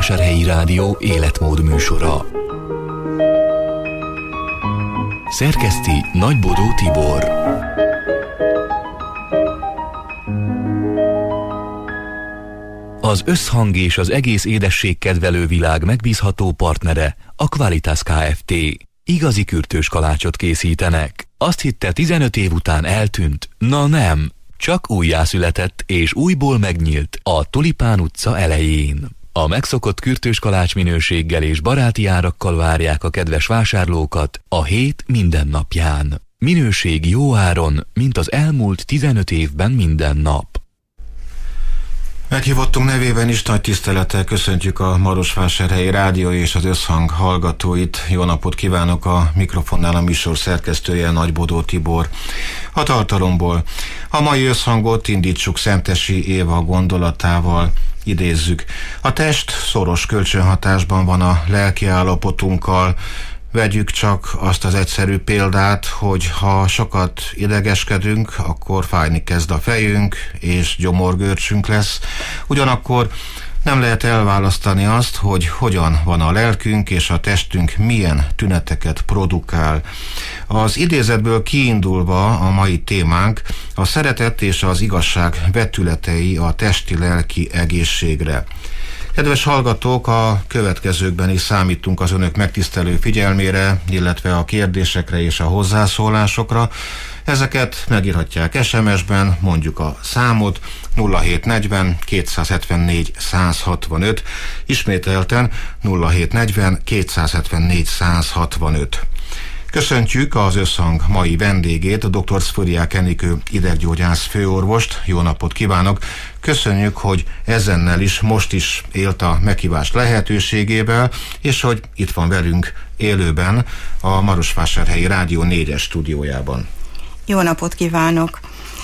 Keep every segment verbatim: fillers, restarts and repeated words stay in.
Marosvásárhelyi Rádió életmód műsora. Szerkeszti Nagybodó Tibor. Az összhang és az egész édességkedvelő világ megbízható partnere a Qualitas Kft. Igazi kürtős kalácsot készítenek. Azt hitte, tizenöt év után eltűnt? Na nem, csak újjászületett és újból megnyílt a Tulipán utca elején. A megszokott kürtős kalács minőséggel és baráti árakkal várják a kedves vásárlókat a hét minden napján. Minőség jó áron, mint az elmúlt tizenöt évben minden nap. Meghívottunk nevében is nagy tisztelettel köszöntjük a Marosvásárhelyi Rádió és az Összhang hallgatóit. Jó napot kívánok, a mikrofonnál a műsor szerkesztője Nagybodó Tibor. A tartalomból a mai összhangot indítsuk Szentesi Éva gondolatával. Idézzük: a test szoros kölcsönhatásban van a lelki állapotunkkal. Vegyük csak azt az egyszerű példát, hogy ha sokat idegeskedünk, akkor fájni kezd a fejünk, és gyomorgörcsünk lesz. Ugyanakkor nem lehet elválasztani azt, hogy hogyan van a lelkünk, és a testünk milyen tüneteket produkál. Az idézetből kiindulva a mai témánk a szeretet és az igazság vetületei a testi-lelki egészségre. Kedves hallgatók, a következőkben is számítunk az önök megtisztelő figyelmére, illetve a kérdésekre és a hozzászólásokra. Ezeket megírhatják es em es-ben, mondjuk a számot nulla hét negyven kétszázhetvennégy százhatvanöt, ismételten nulla hét negyven kétszázhetvennégy százhatvanöt. Köszöntjük az Összhang mai vendégét, a dr. Szfuriák Enikő ideggyógyász főorvost. Jó napot kívánok! Köszönjük, hogy ezennel is most is élt a meghívás lehetőségével, és hogy itt van velünk élőben a Marosvásárhelyi Rádió négyes stúdiójában. Jó napot kívánok!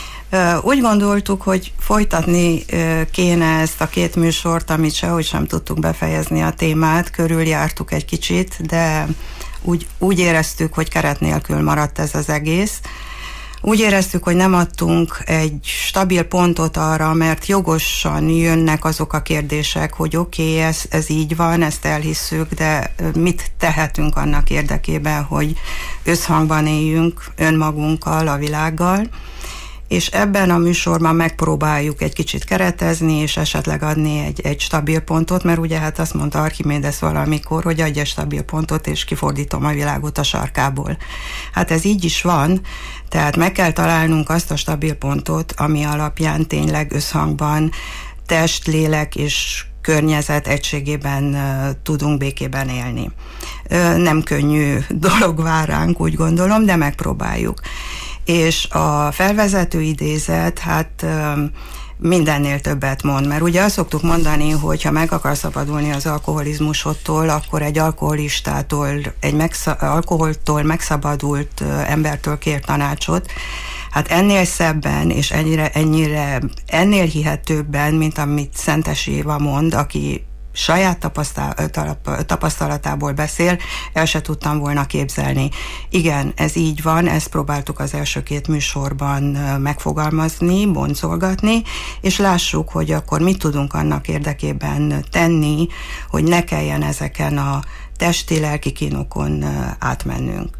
Úgy gondoltuk, hogy folytatni kéne ezt a két műsort, amit sehogy sem tudtuk befejezni a témát, körüljártuk egy kicsit, de úgy, úgy éreztük, hogy keret nélkül maradt ez az egész. Úgy éreztük, hogy nem adtunk egy stabil pontot arra, mert jogosan jönnek azok a kérdések, hogy oké, okay, ez, ez így van, ezt elhisszük, de mit tehetünk annak érdekében, hogy összhangban éljünk önmagunkkal, a világgal. És ebben a műsorban megpróbáljuk egy kicsit keretezni, és esetleg adni egy, egy stabil pontot, mert ugye hát azt mondta Archimédes valamikor, hogy adj egy stabil pontot, és kifordítom a világot a sarkából. Hát ez így is van, tehát meg kell találnunk azt a stabil pontot, ami alapján tényleg összhangban test, lélek és környezet egységében uh, tudunk békében élni. Uh, nem könnyű dolog vár ránk, úgy gondolom, de megpróbáljuk. És a felvezető idézet, hát mindennél többet mond, mert ugye azt szoktuk mondani, hogy ha meg akar szabadulni az alkoholizmusodtól, akkor egy alkoholistától, egy megsz- alkoholtól megszabadult embertől kér tanácsot. Hát ennél szebben és ennyire, ennyire, ennél hihetőbben, mint amit Szentesi Éva mond, aki saját tapasztalatából beszél, el se tudtam volna képzelni. Igen, ez így van, ezt próbáltuk az első két műsorban megfogalmazni, boncolgatni, és lássuk, hogy akkor mit tudunk annak érdekében tenni, hogy ne kelljen ezeken a testi-lelki kínokon átmennünk.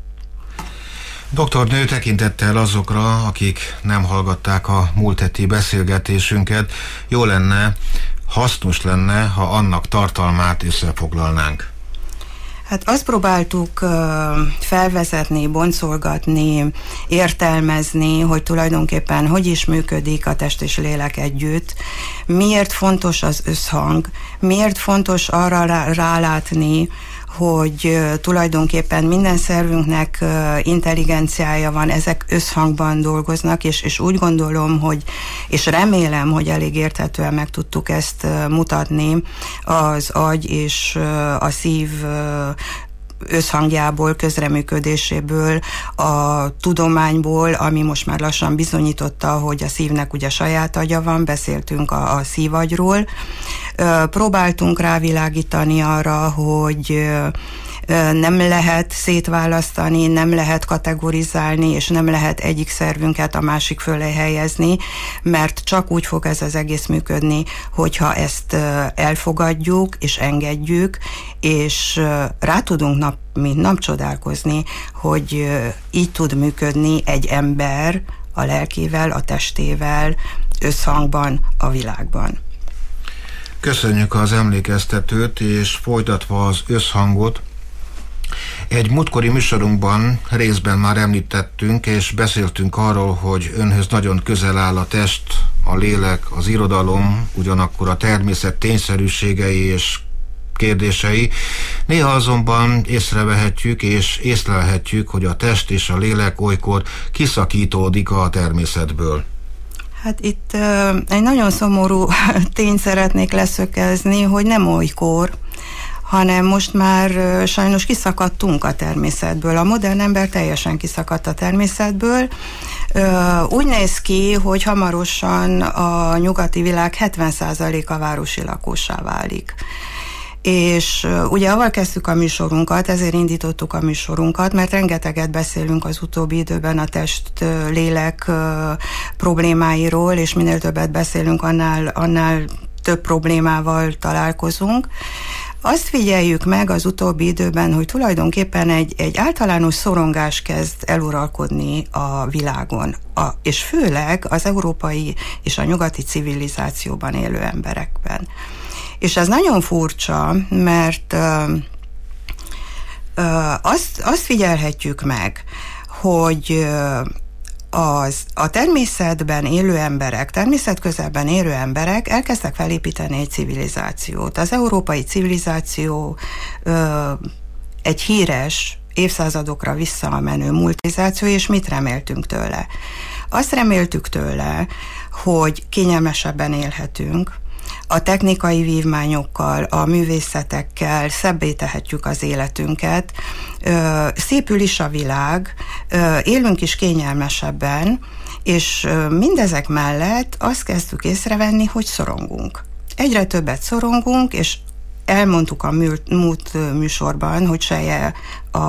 Doktornő, tekintettel azokra, akik nem hallgatták a múlt heti beszélgetésünket, jó lenne, hasznos lenne, ha annak tartalmát összefoglalnánk. Hát azt próbáltuk uh, felvezetni, boncolgatni, értelmezni, hogy tulajdonképpen hogy is működik a test és lélek együtt, miért fontos az összhang, miért fontos arra rá, rálátni, hogy uh, tulajdonképpen minden szervünknek uh, intelligenciája van, ezek összhangban dolgoznak, és, és úgy gondolom, hogy, és remélem, hogy elég érthetően meg tudtuk ezt uh, mutatni az agy és uh, a szív uh, összhangjából, közreműködéséből, a tudományból, ami most már lassan bizonyította, hogy a szívnek ugye saját agya van, beszéltünk a, a szívagyról, Próbáltunk rávilágítani arra, hogy nem lehet szétválasztani, nem lehet kategorizálni, és nem lehet egyik szervünket a másik fölé helyezni, mert csak úgy fog ez az egész működni, hogyha ezt elfogadjuk, és engedjük, és rá tudunk nap mint nap csodálkozni, hogy így tud működni egy ember a lelkével, a testével, összhangban a világban. Köszönjük az emlékeztetőt, és folytatva az összhangot, egy múltkori műsorunkban részben már említettünk, és beszéltünk arról, hogy önhöz nagyon közel áll a test, a lélek, az irodalom, ugyanakkor a természet tényszerűségei és kérdései. Néha azonban észrevehetjük és észlelhetjük, hogy a test és a lélek olykor kiszakítódik a természetből. Hát itt uh, egy nagyon szomorú tényt szeretnék leszökezni, hogy nem olykor, hanem most már uh, sajnos kiszakadtunk a természetből. A modern ember teljesen kiszakadt a természetből. Uh, úgy néz ki, hogy hamarosan a nyugati világ hetven százaléka városi lakóssá válik. És uh, ugye avval kezdtük a műsorunkat, ezért indítottuk a műsorunkat, mert rengeteget beszélünk az utóbbi időben a test-lélek uh, problémáiról, és minél többet beszélünk, annál, annál több problémával találkozunk. Azt figyeljük meg az utóbbi időben, hogy tulajdonképpen egy, egy általános szorongás kezd eluralkodni a világon, a, és főleg az európai és a nyugati civilizációban élő emberekben. És ez nagyon furcsa, mert ö, ö, azt, azt figyelhetjük meg, hogy ö, az, a természetben élő emberek, természetközelben élő emberek elkezdtek felépíteni egy civilizációt. Az európai civilizáció ö, egy híres, évszázadokra visszamenő multizáció, és mit reméltünk tőle? Azt reméltük tőle, hogy kényelmesebben élhetünk, a technikai vívmányokkal, a művészetekkel szebbé tehetjük az életünket, szépül is a világ, élünk is kényelmesebben, és mindezek mellett azt kezdtük észrevenni, hogy szorongunk. Egyre többet szorongunk, és elmondtuk a múlt műsorban, hogy Selye a,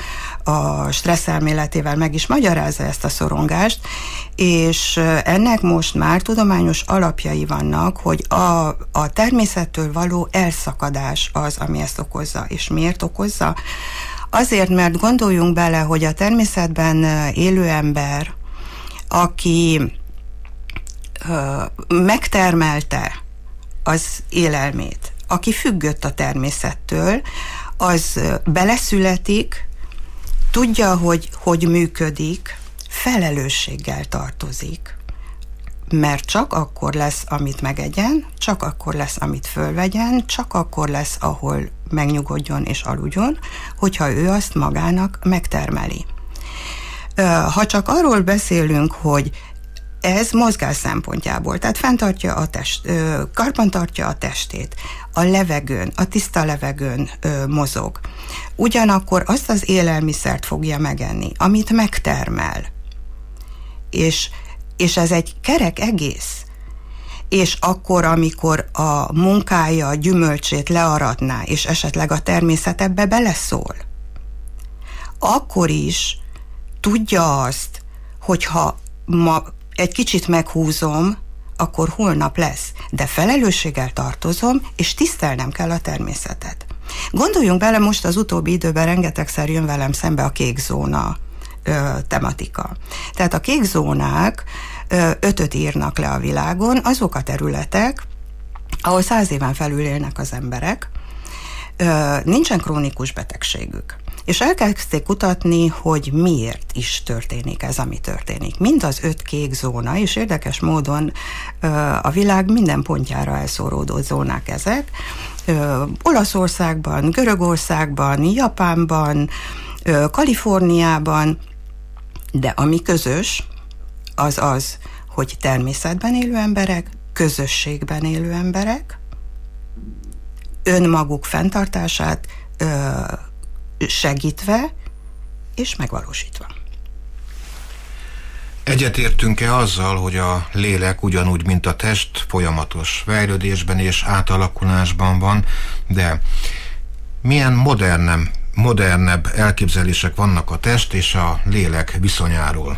a stressz elméletével meg is magyarázza ezt a szorongást, és ennek most már tudományos alapjai vannak, hogy a, a természettől való elszakadás az, ami ezt okozza. És miért okozza? Azért, mert gondoljunk bele, hogy a természetben élő ember, aki ö, megtermelte az élelmét, aki függött a természettől, az beleszületik, tudja, hogy hogy működik, felelősséggel tartozik, mert csak akkor lesz, amit megegyen, csak akkor lesz, amit fölvegyen, csak akkor lesz, ahol megnyugodjon és aludjon, hogyha ő azt magának megtermeli. Ha csak arról beszélünk, hogy ez mozgás szempontjából, tehát fenntartja a test, karbantartja a testét, a levegőn, a tiszta levegőn ö, mozog. Ugyanakkor azt az élelmiszert fogja megenni, amit megtermel. És, és ez egy kerek egész. És akkor, amikor a munkája, a gyümölcsét learatná, és esetleg a természet ebbe beleszól, akkor is tudja azt, hogyha ma egy kicsit meghúzom, akkor holnap lesz, de felelősséggel tartozom, és tisztelnem kell a természetet. Gondoljunk bele, most az utóbbi időben rengetegszer jön velem szembe a kék zóna ö, tematika. Tehát a kék zónák ö, ötöt írnak le a világon, azok a területek, ahol száz éven felül élnek az emberek, ö, nincsen krónikus betegségük. És elkezdték kutatni, hogy miért is történik ez, ami történik. Mind az öt kék zóna, és érdekes módon a világ minden pontjára elszóródó zónák ezek. Olaszországban, Görögországban, Japánban, Kaliforniában, de ami közös, az az, hogy természetben élő emberek, közösségben élő emberek, önmaguk fenntartását segítve és megvalósítva. Egyetértünk-e azzal, hogy a lélek ugyanúgy, mint a test, folyamatos fejlődésben és átalakulásban van, de milyen modernem, modernebb elképzelések vannak a test és a lélek viszonyáról?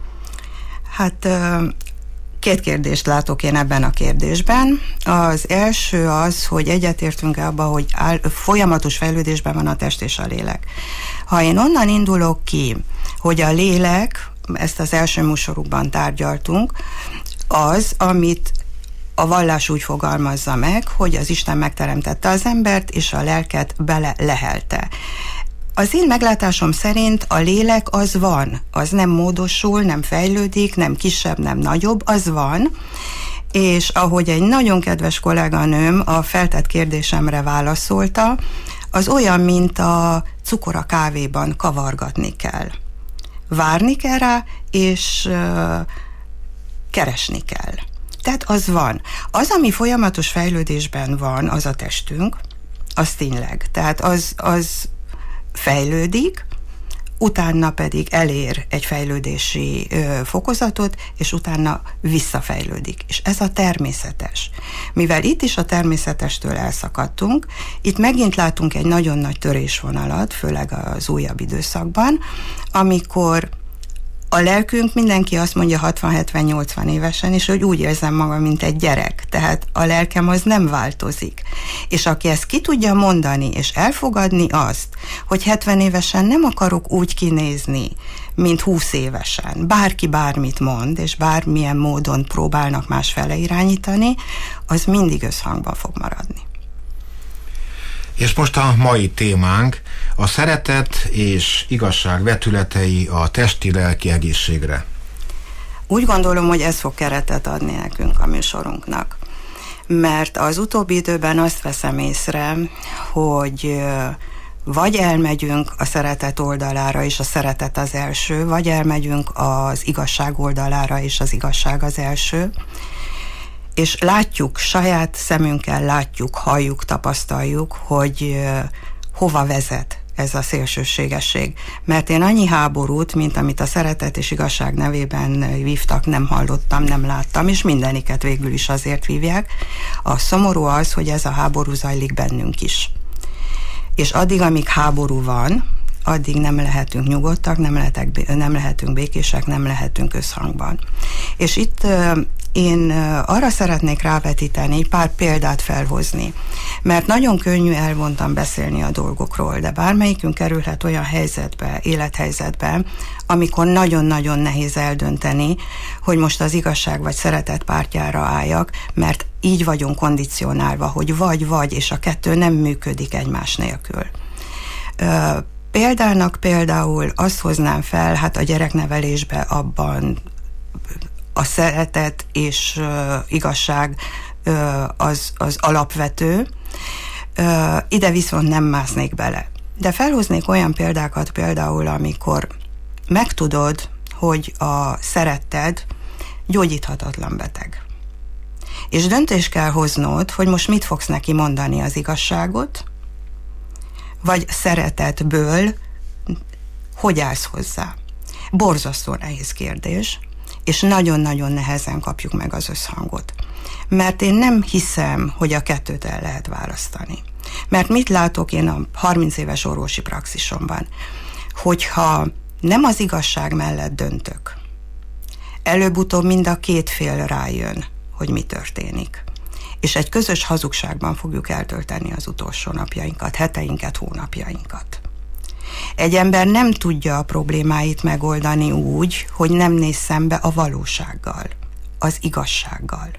Hát két kérdést látok én ebben a kérdésben. Az első az, hogy egyetértünk-e abban, hogy áll, folyamatos fejlődésben van a test és a lélek. Ha én onnan indulok ki, hogy a lélek, ezt az első műsorukban tárgyaltunk, az, amit a vallás úgy fogalmazza meg, hogy az Isten megteremtette az embert, és a lelket bele lehelte. Az én meglátásom szerint a lélek az van, az nem módosul, nem fejlődik, nem kisebb, nem nagyobb, az van, és ahogy egy nagyon kedves kolléganőm a feltett kérdésemre válaszolta, az olyan, mint a cukor a kávéban, kavargatni kell. Várni kell rá, és uh, keresni kell. Tehát az van. Az, ami folyamatos fejlődésben van, az a testünk, az tényleg. Tehát az, az fejlődik, utána pedig elér egy fejlődési ö, fokozatot, és utána visszafejlődik. És ez a természetes. Mivel itt is a természetestől elszakadtunk, itt megint látunk egy nagyon nagy törésvonalat, főleg az újabb időszakban, amikor a lelkünk, mindenki azt mondja hatvan hetven nyolcvan évesen, és hogy úgy érzem magam, mint egy gyerek. Tehát a lelkem az nem változik. És aki ezt ki tudja mondani, és elfogadni azt, hogy hetven évesen nem akarok úgy kinézni, mint húsz évesen. Bárki bármit mond, és bármilyen módon próbálnak másfele irányítani, az mindig összhangban fog maradni. És most a mai témánk a szeretet és igazság vetületei a testi-lelki egészségre. Úgy gondolom, hogy ez fog keretet adni nekünk a műsorunknak. Mert az utóbbi időben azt veszem észre, hogy vagy elmegyünk a szeretet oldalára, és a szeretet az első, vagy elmegyünk az igazság oldalára, és az igazság az első, és látjuk, saját szemünkkel látjuk, halljuk, tapasztaljuk, hogy uh, hova vezet ez a szélsőségesség. Mert én annyi háborút, mint amit a szeretet és igazság nevében vívtak, nem hallottam, nem láttam, és mindeniket végül is azért vívják. A szomorú az, hogy ez a háború zajlik bennünk is. És addig, amíg háború van, addig nem lehetünk nyugodtak, nem, lehetek, nem lehetünk békések, nem lehetünk összhangban. És itt uh, én arra szeretnék rávetíteni, pár példát felhozni, mert nagyon könnyű elvontan beszélni a dolgokról, de bármelyikünk kerülhet olyan helyzetbe, élethelyzetbe, amikor nagyon-nagyon nehéz eldönteni, hogy most az igazság vagy szeretet pártjára álljak, mert így vagyunk kondicionálva, hogy vagy-vagy, és a kettő nem működik egymás nélkül. Példának például azt hoznám fel, hát a gyereknevelésbe abban a szeretet és uh, igazság uh, az, az alapvető. Uh, ide viszont nem másznék bele. De felhoznék olyan példákat például, amikor megtudod, hogy a szeretted gyógyíthatatlan beteg. És döntést kell hoznod, hogy most mit fogsz neki mondani, az igazságot, vagy szeretetből hogy állsz hozzá. Borzasztó nehéz kérdés, és nagyon-nagyon nehezen kapjuk meg az összhangot. Mert én nem hiszem, hogy a kettőt el lehet választani. Mert mit látok én a harminc éves orvosi praxisomban? Hogyha nem az igazság mellett döntök, előbb-utóbb mind a két fél rájön, hogy mi történik. És egy közös hazugságban fogjuk eltölteni az utolsó napjainkat, heteinket, hónapjainkat. Egy ember nem tudja a problémáit megoldani úgy, hogy nem néz szembe a valósággal, az igazsággal.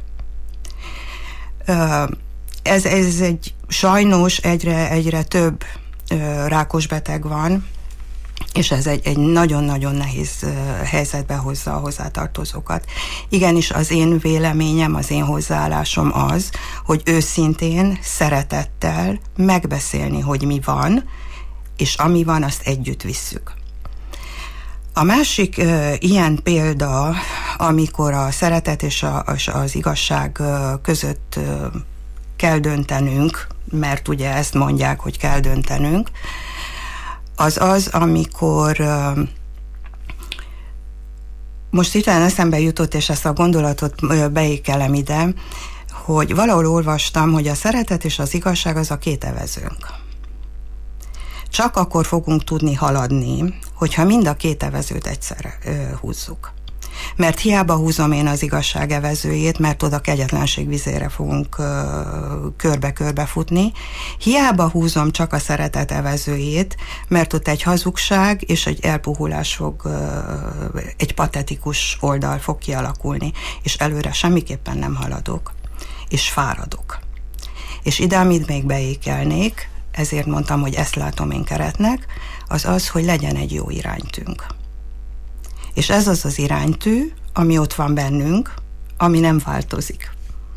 Ez, ez egy sajnos egyre, egyre több rákos beteg van, és ez egy, egy nagyon-nagyon nehéz helyzetbe hozza a hozzátartozókat. Igenis az én véleményem, az én hozzáállásom az, hogy őszintén, szeretettel megbeszélni, hogy mi van, és ami van, azt együtt visszük. A másik uh, ilyen példa, amikor a szeretet és a, az igazság uh, között uh, kell döntenünk, mert ugye ezt mondják, hogy kell döntenünk, az az, amikor uh, most hirtelen eszembe jutott, és ezt a gondolatot beékelem ide, hogy valahol olvastam, hogy a szeretet és az igazság az a két evezőnk. Csak akkor fogunk tudni haladni, hogyha mind a két evezőt egyszerre ö, húzzuk. Mert hiába húzom én az igazság evezőjét, mert oda kegyetlenség vizére fogunk ö, körbe-körbe futni. Hiába húzom csak a szeretet evezőjét, mert ott egy hazugság és egy elpuhulás fog, ö, egy patetikus oldal fog kialakulni, és előre semmiképpen nem haladok, és fáradok. És ide, amit még beékelnék, ezért mondtam, hogy ezt látom én keretnek, az az, hogy legyen egy jó iránytűnk. És ez az az iránytű, ami ott van bennünk, ami nem változik.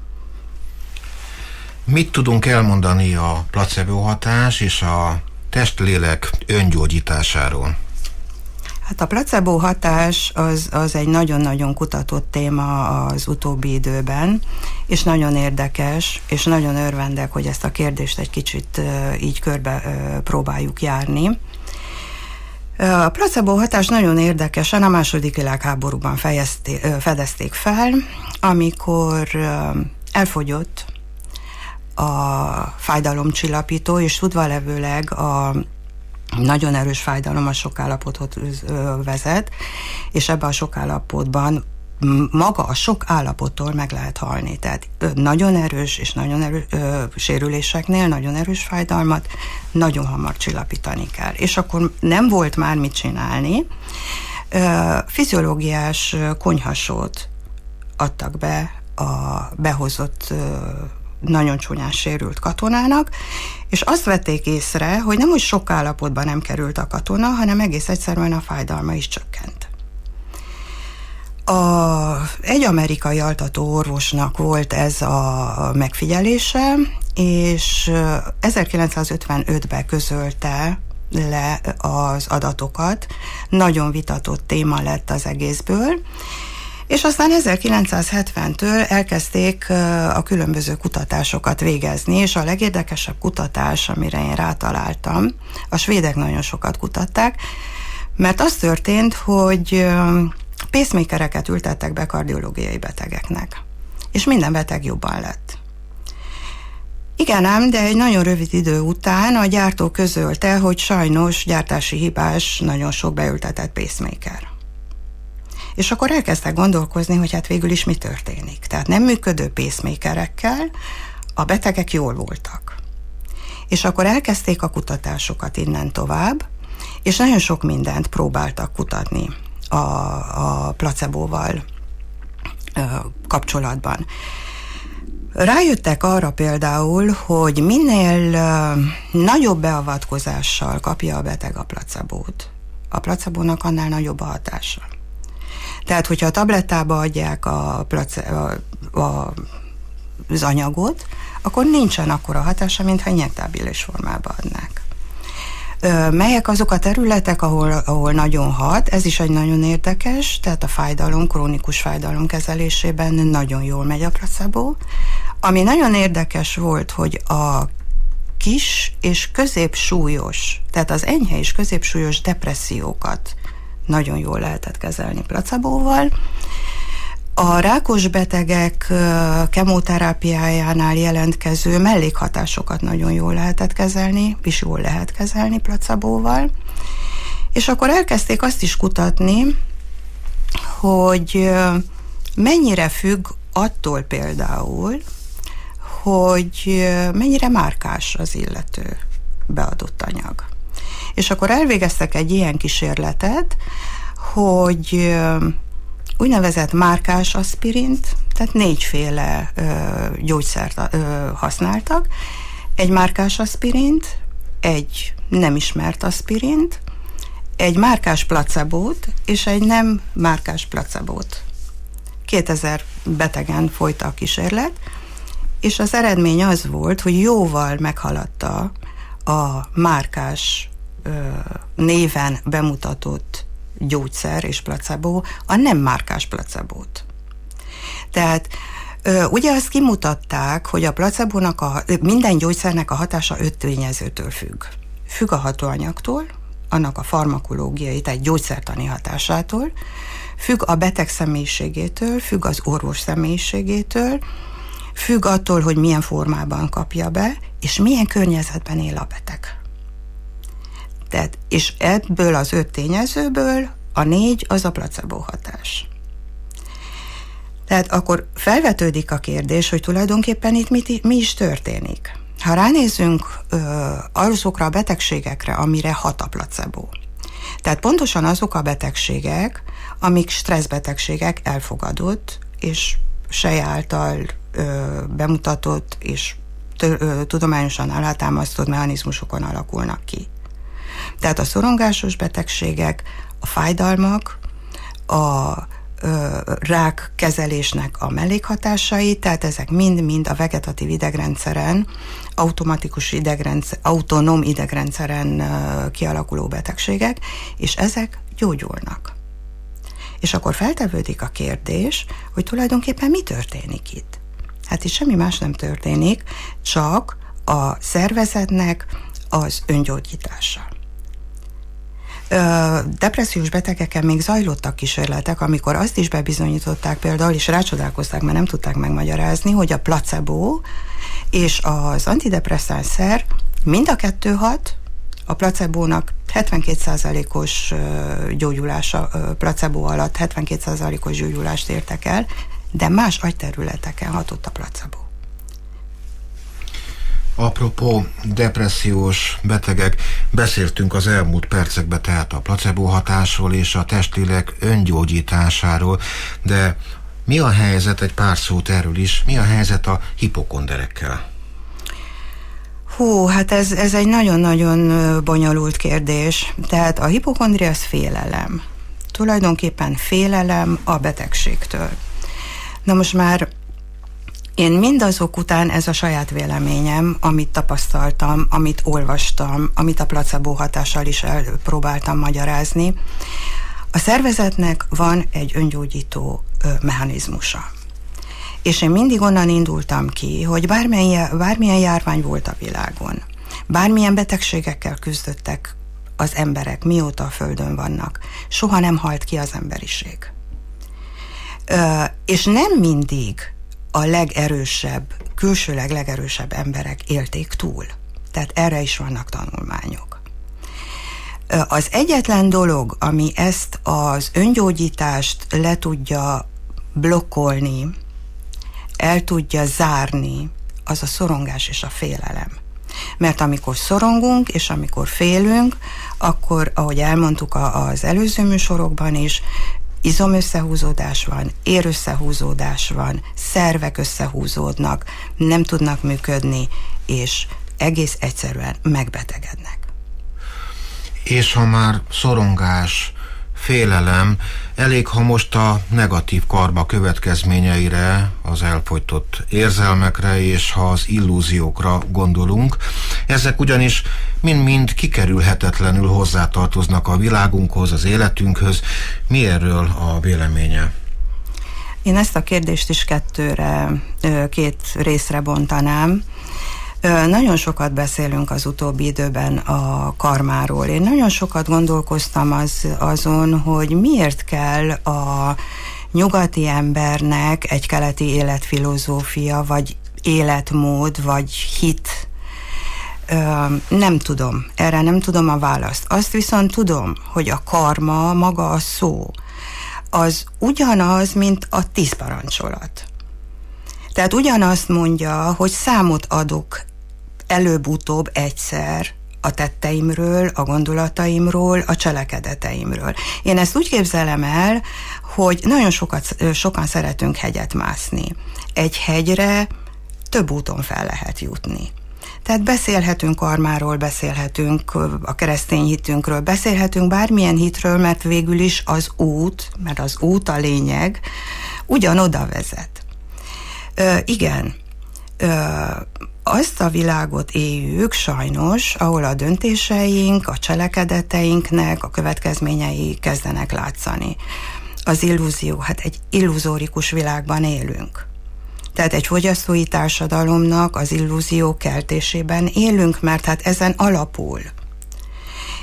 Mit tudunk elmondani a placebo hatás és a testlélek öngyógyításáról? Hát a placebo hatás az, az egy nagyon-nagyon kutatott téma az utóbbi időben, és nagyon érdekes, és nagyon örvendek, hogy ezt a kérdést egy kicsit uh, így körbe uh, próbáljuk járni. A placebo hatás nagyon érdekesen a második világháborúban fejezté, uh, fedezték fel, amikor uh, elfogyott a fájdalomcsillapító, és tudva levőleg a nagyon erős fájdalom a sok állapotot vezet, és ebben a sok állapotban maga a sok állapottól meg lehet halni. Tehát nagyon erős és nagyon erős ö, sérüléseknél nagyon erős fájdalmat nagyon hamar csillapítani kell. És akkor nem volt már mit csinálni. Ö, fiziológiás konyhasót adtak be a behozott ö, nagyon csúnyán sérült katonának, és azt vették észre, hogy nem úgy sok állapotban nem került a katona, hanem egész egyszerűen a fájdalma is csökkent. A, egy amerikai altató orvosnak volt ez a megfigyelése, és ezerkilencszázötvenötben közölte le az adatokat, nagyon vitatott téma lett az egészből, és aztán ezerkilencszázhetventől elkezdték a különböző kutatásokat végezni, és a legérdekesebb kutatás, amire én rátaláltam, a svédek nagyon sokat kutatták, mert az történt, hogy pacemakereket ültettek be kardiológiai betegeknek, és minden beteg jobban lett. Igen ám, de egy nagyon rövid idő után a gyártó közölte, hogy sajnos gyártási hibás nagyon sok beültetett pacemaker. És akkor elkezdtek gondolkozni, hogy hát végül is mi történik. Tehát nem működő pacemakerekkel a betegek jól voltak. És akkor elkezdték a kutatásokat innen tovább, és nagyon sok mindent próbáltak kutatni a, a placebóval ö, kapcsolatban. Rájöttek arra például, hogy minél ö, nagyobb beavatkozással kapja a beteg a placebót, a placebónak annál nagyobb a hatása. Tehát, hogyha a tablettába adják a, a, a, az anyagot, akkor nincsen akkora hatása, mintha injektábilis formába adnák. Ö, melyek azok a területek, ahol, ahol nagyon hat, ez is egy nagyon érdekes, tehát a fájdalom, krónikus fájdalom kezelésében nagyon jól megy a placebo. Ami nagyon érdekes volt, hogy a kis és középsúlyos, tehát az enyhe és középsúlyos depressziókat nagyon jól lehetett kezelni placebóval. A rákos betegek kemoterápiájánál jelentkező mellékhatásokat nagyon jól lehetett kezelni, és jól lehet kezelni placebóval. És akkor elkezdték azt is kutatni, hogy mennyire függ attól például, hogy mennyire márkás az illető beadott anyag. És akkor elvégeztek egy ilyen kísérletet, hogy úgynevezett márkás aspirint, tehát négyféle ö, gyógyszert ö, használtak. Egy márkás aspirint, egy nem ismert aspirint, egy márkás placebót, és egy nem márkás placebót. kétezer betegen folyt a kísérlet, és az eredmény az volt, hogy jóval meghaladta a márkás ö, néven bemutatott gyógyszer és placebo a nem márkás placebót. Tehát ö, ugye azt kimutatták, hogy a placebónak a, minden gyógyszernek a hatása öt tényezőtől függ. Függ a hatóanyagtól, annak a farmakológiai, tehát gyógyszertani hatásától, Függ a beteg személyiségétől, függ az orvos személyiségétől, függ attól, hogy milyen formában kapja be, és milyen környezetben él a beteg. Tehát, és ebből az öt tényezőből a négy az a placebo hatás. Tehát akkor felvetődik a kérdés, hogy tulajdonképpen itt mit, mi is történik. Ha ránézzünk ö, azokra a betegségekre, amire hat a placebo. Tehát pontosan azok a betegségek, amik stresszbetegségek, elfogadott, és SEI által ö, bemutatott és tő, ö, tudományosan alátámasztott mechanizmusokon alakulnak ki. Tehát a szorongásos betegségek, a fájdalmak, a ö, rák kezelésnek a mellékhatásai, tehát ezek mind-mind a vegetatív idegrendszeren, automatikus idegrendszer, autonóm idegrendszeren ö, kialakuló betegségek, és ezek gyógyulnak. És akkor feltevődik a kérdés, hogy tulajdonképpen mi történik itt? Hát itt semmi más nem történik, csak a szervezetnek az öngyógyítása. Depressziós betegeken még zajlottak kísérletek, amikor azt is bebizonyították például, és rácsodálkozták, mert nem tudták megmagyarázni, hogy a placebo és az antidepresszáns szer mind a kettő hat, a placebónak hetvenkét százalékos gyógyulása, placebo alatt hetvenkét százalékos gyógyulást értek el, de más agyterületeken hatott a placebo. Apropó depressziós betegek, beszéltünk az elmúlt percekben tehát a placebo hatásról és a testlélek öngyógyításáról, de mi a helyzet, egy pár szót erről is, mi a helyzet a hipokonderekkel? Hú, hát ez, ez egy nagyon-nagyon bonyolult kérdés. Tehát a hipokondria az félelem. Tulajdonképpen félelem a betegségtől. Na most már én mindazok után, ez a saját véleményem, amit tapasztaltam, amit olvastam, amit a placebo hatással is próbáltam magyarázni, a szervezetnek van egy öngyógyító ö, mechanizmusa. És én mindig onnan indultam ki, hogy bármilyen, bármilyen járvány volt a világon, bármilyen betegségekkel küzdöttek az emberek, mióta a Földön vannak, soha nem halt ki az emberiség. Ö, és nem mindig a legerősebb, külsőleg legerősebb emberek élték túl. Tehát erre is vannak tanulmányok. Az egyetlen dolog, ami ezt az öngyógyítást le tudja blokkolni, el tudja zárni, az a szorongás és a félelem. Mert amikor szorongunk, és amikor félünk, akkor, ahogy elmondtuk az előző műsorokban is, izomösszehúzódás van, érösszehúzódás van, szervek összehúzódnak, nem tudnak működni, és egész egyszerűen megbetegednek. És ha már szorongás, félelem, elég, ha most a negatív karma következményeire, az elfogytott érzelmekre és ha az illúziókra gondolunk. Ezek ugyanis mind-mind kikerülhetetlenül hozzátartoznak a világunkhoz, az életünkhöz. Mi erről a véleménye? Én ezt a kérdést is kettőre, két részre bontanám. Nagyon sokat beszélünk az utóbbi időben a karmáról. Én nagyon sokat gondolkoztam az, azon, hogy miért kell a nyugati embernek egy keleti életfilozófia, vagy életmód, vagy hit. Nem tudom, erre nem tudom a választ. Azt viszont tudom, hogy a karma, maga a szó, az ugyanaz, mint a tíz parancsolat. Tehát ugyanazt mondja, hogy számot adok előbb-utóbb egyszer a tetteimről, a gondolataimról, a cselekedeteimről. Én ezt úgy képzelem el, hogy nagyon sokat, sokan szeretünk hegyet mászni. Egy hegyre több úton fel lehet jutni. Tehát beszélhetünk karmáról, beszélhetünk a keresztény hitünkről, beszélhetünk bármilyen hitről, mert végül is az út, mert az út a lényeg, ugyanoda vezet. Ö, igen, ö, azt a világot éljük sajnos, ahol a döntéseink, a cselekedeteinknek a következményei kezdenek látszani. Az illúzió, hát egy illuzórikus világban élünk. Tehát egy fogyasztói társadalomnak az illúzió keltésében élünk, mert hát ezen alapul.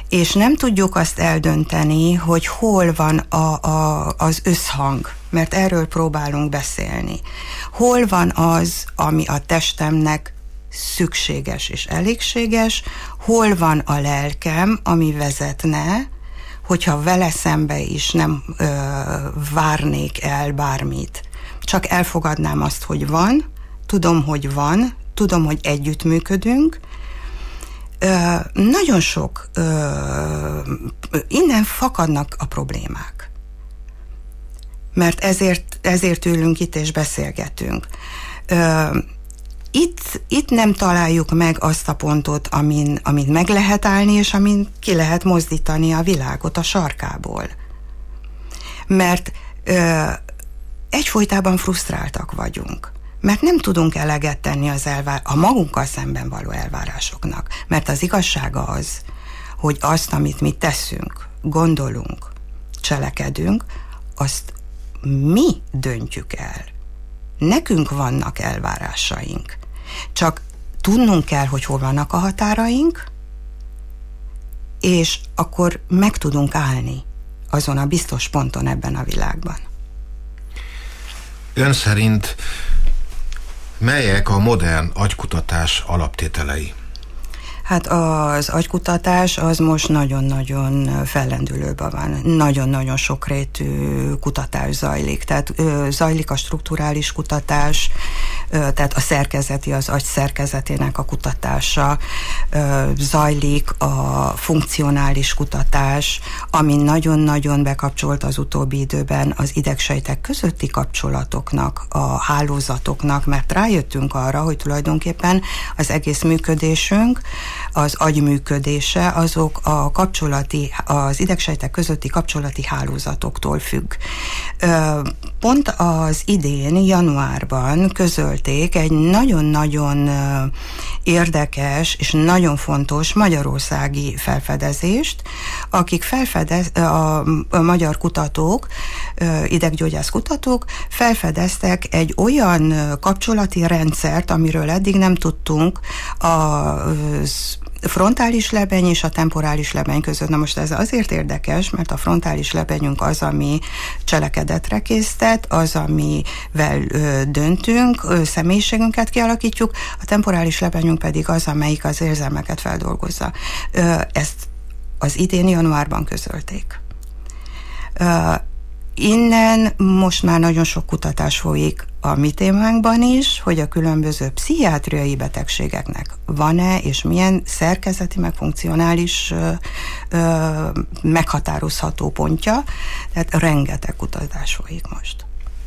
és nem tudjuk azt eldönteni, hogy hol van a, a, az összhang, mert erről próbálunk beszélni. Hol van az, ami a testemnek szükséges és elégséges, hol van a lelkem, ami vezetne, hogyha vele szembe is nem ö, várnék el bármit. Csak elfogadnám azt, hogy van, tudom, hogy van, tudom, hogy együttműködünk. Ö, nagyon sok, ö, innen fakadnak a problémák. Mert ezért, ezért ülünk itt és beszélgetünk. Ö, Itt, itt nem találjuk meg azt a pontot, amin, amin meg lehet állni, és amin ki lehet mozdítani a világot a sarkából. Mert ö, egyfolytában frusztráltak vagyunk. Mert nem tudunk eleget tenni az elvár, a magunkkal szemben való elvárásoknak. Mert az igazsága az, hogy azt, amit mi teszünk, gondolunk, cselekedünk, azt mi döntjük el. Nekünk vannak elvárásaink. Csak tudnunk kell, hogy hol vannak a határaink, és akkor meg tudunk állni azon a biztos ponton ebben a világban. Ön szerint melyek a modern agykutatás alaptételei? Hát az agykutatás az most nagyon-nagyon fellendülőben van. Nagyon-nagyon sokrétű kutatás zajlik. Tehát ö, zajlik a strukturális kutatás, ö, tehát a szerkezeti, az agy szerkezetének a kutatása, ö, zajlik a funkcionális kutatás, ami nagyon-nagyon bekapcsolt az utóbbi időben az idegsejtek közötti kapcsolatoknak, a hálózatoknak, mert rájöttünk arra, hogy tulajdonképpen az egész működésünk, az agy működése, azok a kapcsolati, az idegsejtek közötti kapcsolati hálózatoktól függ. Pont az idén, januárban közölték egy nagyon-nagyon érdekes és nagyon fontos magyarországi felfedezést, akik felfedez, a, a magyar kutatók, ideggyógyász kutatók felfedeztek egy olyan kapcsolati rendszert, amiről eddig nem tudtunk, a frontális lebeny és a temporális lebeny között. Na most ez azért érdekes, mert a frontális lebenyünk az, ami cselekedetre késztet, az, amivel ö, döntünk, ö, személyiségünket kialakítjuk, a temporális lebenyünk pedig az, amelyik az érzelmeket feldolgozza. Ö, ezt az idén januárban közölték. Ö, Innen most már nagyon sok kutatás folyik a mi témánkban is, hogy a különböző pszichiátriai betegségeknek van-e, és milyen szerkezeti, meg funkcionális ö, ö, meghatározható pontja. Tehát rengeteg kutatás folyik most.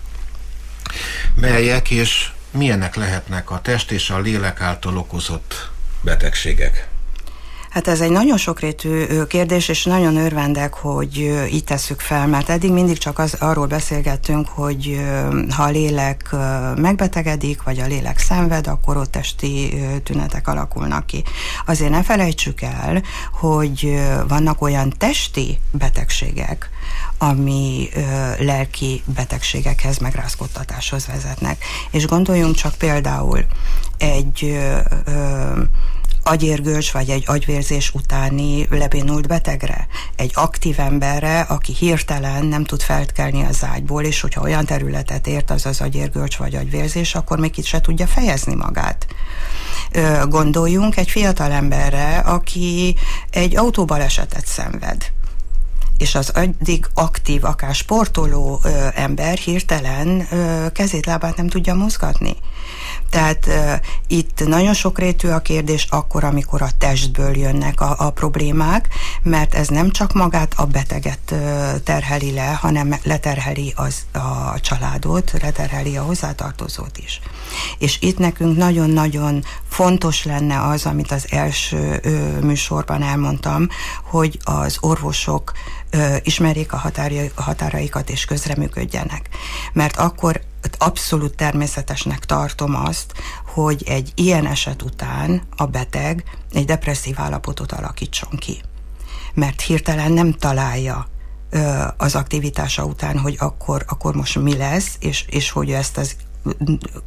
Melyek és milyenek lehetnek a test és a lélek által okozott betegségek? Hát ez egy nagyon sokrétű kérdés, és nagyon örvendek, hogy így tesszük fel, mert eddig mindig csak az, arról beszélgettünk, hogy ha a lélek megbetegedik, vagy a lélek szenved, akkor ott testi tünetek alakulnak ki. Azért ne felejtsük el, hogy vannak olyan testi betegségek, ami ö, lelki betegségekhez, megrázkódtatáshoz vezetnek. És gondoljunk csak például egy ö, ö, agyérgörcs vagy egy agyvérzés utáni lebénult betegre, egy aktív emberre, aki hirtelen nem tud felkelni az ágyból, és hogyha olyan területet ért az az agyérgörcs vagy agyvérzés, akkor még itt se tudja fejezni magát. Gondoljunk egy fiatal emberre, aki egy autóbalesetet szenved, és az addig aktív, akár sportoló ö, ember hirtelen ö, kezét, lábát nem tudja mozgatni. Tehát ö, itt nagyon sokrétű a kérdés akkor, amikor a testből jönnek a, a problémák, mert ez nem csak magát a beteget ö, terheli le, hanem leterheli az, a családot, leterheli a hozzátartozót is. És itt nekünk nagyon-nagyon fontos lenne az, amit az első ö, műsorban elmondtam, hogy az orvosok ö, ismerjék a, határai, a határaikat és közreműködjenek. Mert akkor abszolút természetesnek tartom azt, hogy egy ilyen eset után a beteg egy depresszív állapotot alakítson ki. Mert hirtelen nem találja ö, az aktivitása után, hogy akkor, akkor most mi lesz, és, és hogy ezt az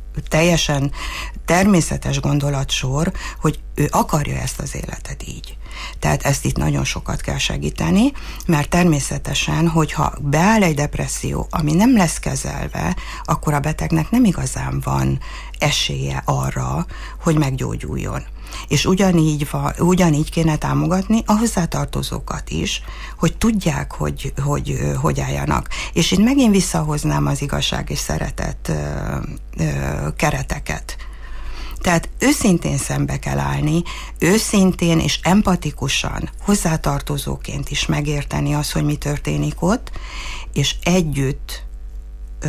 teljesen természetes gondolatsor, hogy ő akarja ezt az életet így. Tehát ezt itt nagyon sokat kell segíteni, mert természetesen, hogyha beáll egy depresszió, ami nem lesz kezelve, akkor a betegnek nem igazán van esélye arra, hogy meggyógyuljon. És ugyanígy, van, ugyanígy kéne támogatni a hozzátartozókat is, hogy tudják, hogy hogy, hogy álljanak. És itt megint visszahoznám az igazság és szeretet ö, ö, kereteket. Tehát őszintén szembe kell állni, őszintén és empatikusan, hozzátartozóként is megérteni azt, hogy mi történik ott, és együtt ö,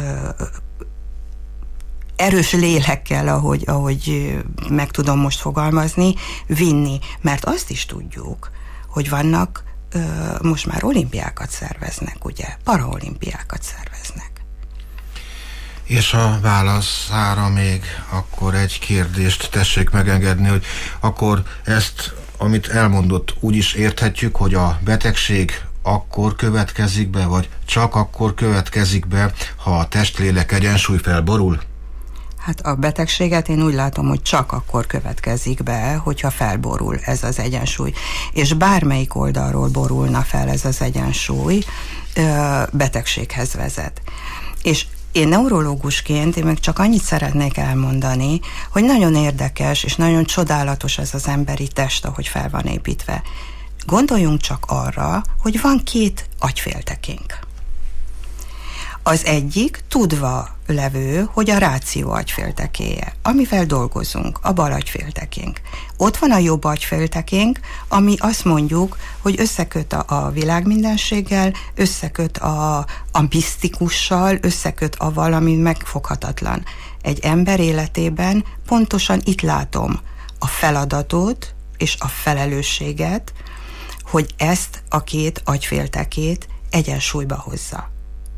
erős lélekkel, ahogy, ahogy meg tudom most fogalmazni, vinni. Mert azt is tudjuk, hogy vannak, ö, most már olimpiákat szerveznek, ugye? Paraolimpiákat szerveznek. És a válaszára még akkor egy kérdést tessék megengedni, hogy akkor ezt, amit elmondott, úgy is érthetjük, hogy a betegség akkor következik be, vagy csak akkor következik be, ha a testlélek egyensúly felborul? Hát a betegséget én úgy látom, hogy csak akkor következik be, hogyha felborul ez az egyensúly. És bármelyik oldalról borulna fel ez az egyensúly, betegséghez vezet. És én neurológusként én meg csak annyit szeretnék elmondani, hogy nagyon érdekes és nagyon csodálatos ez az emberi test, ahogy fel van építve. Gondoljunk csak arra, hogy van két agyféltekénk. Az egyik tudva levő, hogy a ráció agyféltekéje, amivel dolgozunk, a bal agyféltekénk. Ott van a jobb agyféltekénk, ami azt mondjuk, hogy összeköt a, a világmindenséggel, összeköt a, a misztikussal, összeköt a valami megfoghatatlan. Egy ember életében pontosan itt látom a feladatot és a felelősséget, hogy ezt a két agyféltekét egyensúlyba hozza.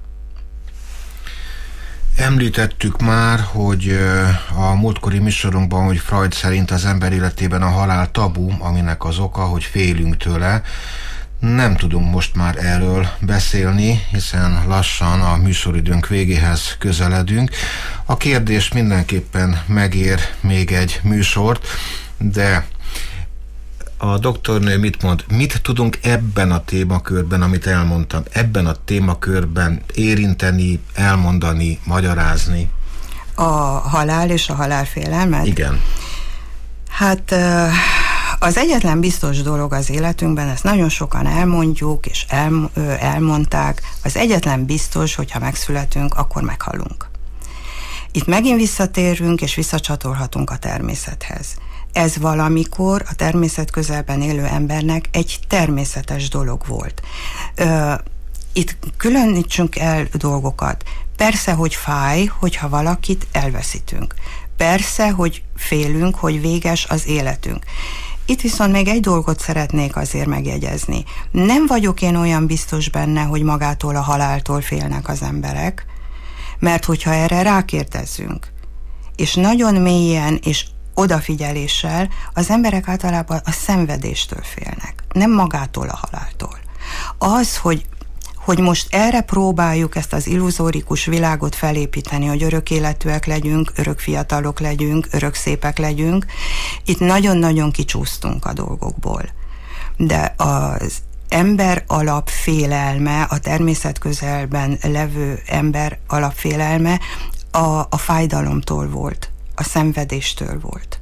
Említettük már, hogy a múltkori műsorunkban, hogy Freud szerint az ember életében a halál tabu, aminek az oka, hogy félünk tőle. Nem tudunk most már erről beszélni, hiszen lassan a műsoridőnk végéhez közeledünk. A kérdés mindenképpen megér még egy műsort, de a doktornő mit mond? Mit tudunk ebben a témakörben, amit elmondtam, ebben a témakörben érinteni, elmondani, magyarázni? A halál és a halálfélelmet? Igen. Hát az egyetlen biztos dolog az életünkben, ezt nagyon sokan elmondjuk, és el, elmondták, az egyetlen biztos, hogyha megszületünk, akkor meghalunk. Itt megint visszatérünk, és visszacsatolhatunk a természethez. Ez valamikor a természet közelben élő embernek egy természetes dolog volt. Ö, itt különítsünk el dolgokat. Persze, hogy fáj, hogyha valakit elveszítünk. Persze, hogy félünk, hogy véges az életünk. Itt viszont még egy dolgot szeretnék azért megjegyezni. Nem vagyok én olyan biztos benne, hogy magától a haláltól félnek az emberek, mert hogyha erre rákérdezzünk, és nagyon mélyen és odafigyeléssel, az emberek általában a szenvedéstől félnek, nem magától a haláltól. Az, hogy, hogy most erre próbáljuk ezt az illuzórikus világot felépíteni, hogy örök életűek legyünk, örök fiatalok legyünk, örök szépek legyünk, itt nagyon-nagyon kicsúsztunk a dolgokból. De az ember alapfélelme, a természet közelben levő ember alapfélelme a, a fájdalomtól volt, a szenvedéstől volt.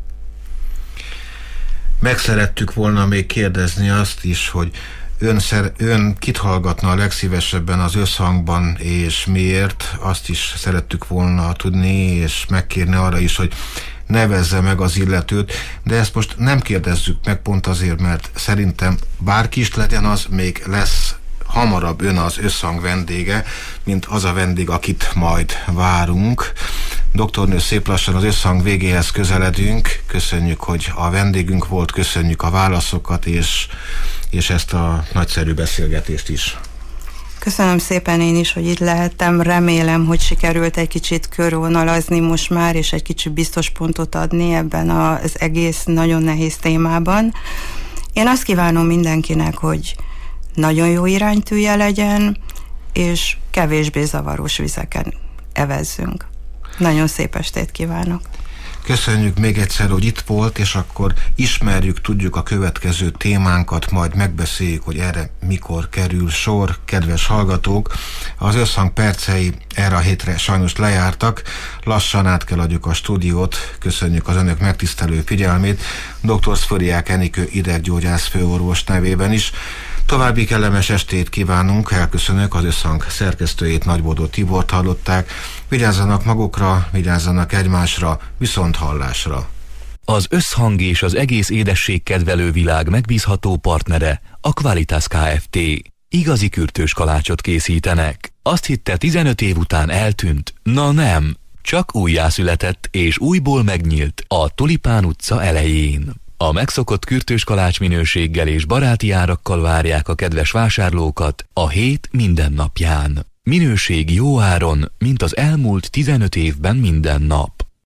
Meg szerettük volna még kérdezni azt is, hogy ön, szer, ön kit hallgatna a legszívesebben az Összhangban, és miért? Azt is szerettük volna tudni, és megkérni arra is, hogy nevezze meg az illetőt, de ezt most nem kérdezzük meg pont azért, mert szerintem bárki is legyen, az még lesz hamarabb ön az Összhang vendége, mint az a vendég, akit majd várunk. Doktornő, szép lassan az Összhang végéhez közeledünk. Köszönjük, hogy a vendégünk volt, köszönjük a válaszokat, és, és ezt a nagyszerű beszélgetést is. Köszönöm szépen én is, hogy itt lehettem. Remélem, hogy sikerült egy kicsit körvonalazni most már, és egy kicsit biztos pontot adni ebben az egész nagyon nehéz témában. Én azt kívánom mindenkinek, hogy nagyon jó iránytűje legyen, és kevésbé zavaros vizeken evezzünk. Nagyon szép estét kívánok! Köszönjük még egyszer, hogy itt volt, és akkor ismerjük, tudjuk a következő témánkat, majd megbeszéljük, hogy erre mikor kerül sor. Kedves hallgatók, az Összhang percei erre a hétre sajnos lejártak, lassan át kell adjuk a stúdiót. Köszönjük az önök megtisztelő figyelmét, dr. Szföriák Enikő ideggyógyász főorvos nevében is. További kellemes estét kívánunk, elköszönök, az Összhang szerkesztőjét, Nagybódó Tibort hallották. Vigyázzanak magukra, vigyázzanak egymásra, viszont hallásra. Az Összhang és az egész édességkedvelő világ megbízható partnere a Qualitas Kft. Igazi kürtős kalácsot készítenek. Azt hitte, tizenöt év után eltűnt? Na nem, csak újjászületett és újból megnyílt a Tulipán utca elején. A megszokott kürtős kalács minőséggel és baráti árakkal várják a kedves vásárlókat a hét minden napján. Minőség jó áron, mint az elmúlt tizenöt évben minden nap.